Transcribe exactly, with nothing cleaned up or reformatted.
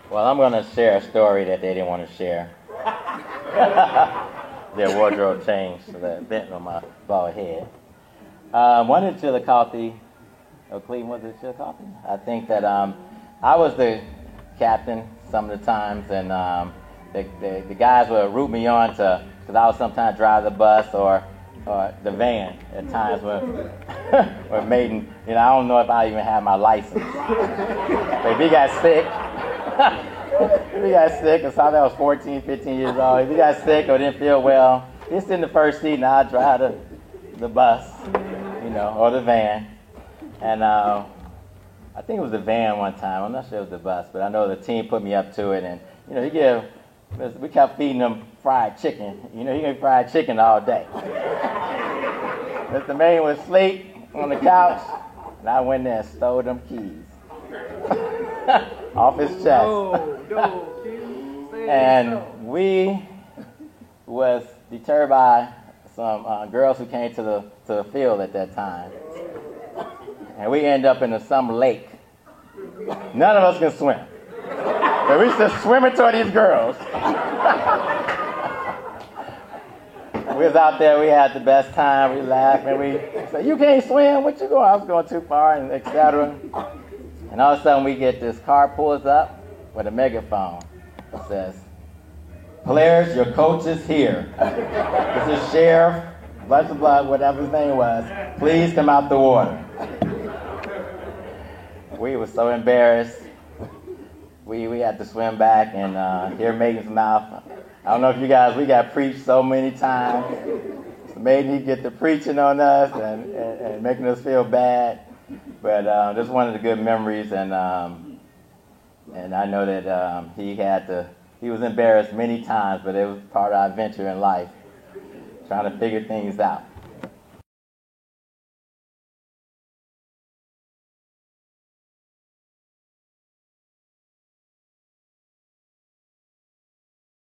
Well, I'm going to share a story that they didn't want to share. Their wardrobe changed, so that bent on my bald head. Um, one in Chillicothe, oh, Cleveland, was it Chillicothe? I think that um, I was the captain some of the times, and um, the, the, the guys would root me on to, because I would sometimes drive the bus or, or the van at times when, when Maiden, you know, I don't know if I even have my license. But if he got sick, if he got sick, or something, I was fourteen, fifteen years old, if he got sick or didn't feel well, he'd sit in the first seat and I'd drive the, the bus, you know, or the van. And uh, I think it was the van one time. I'm not sure it was the bus, but I know the team put me up to it. And, you know, he give, we kept feeding them fried chicken. You know, he gave fried chicken all day. Mister Maine was asleep on the couch, and I went there and stole them keys off his chest. No, no, And we was deterred by some uh, girls who came to the to the field at that time. And we end up in a, some lake. None of us can swim. But we just swimming toward these girls. We was out there, we had the best time, we laughed, and we said, you can't swim, what you going? I was going too far, and et cetera. And all of a sudden we get this car pulls up with a megaphone. It says, players, your coach is here. This is Sheriff, blah, blah, blah, whatever his name was. Please come out the water. We were so embarrassed. We we had to swim back and uh, hear Megan's mouth. I don't know if you guys, we got preached so many times. Maiden, he'd get to preaching on us and, and, and making us feel bad. But uh, this is one of the good memories, and um, and I know that um, he had to, he was embarrassed many times, but it was part of our adventure in life, trying to figure things out.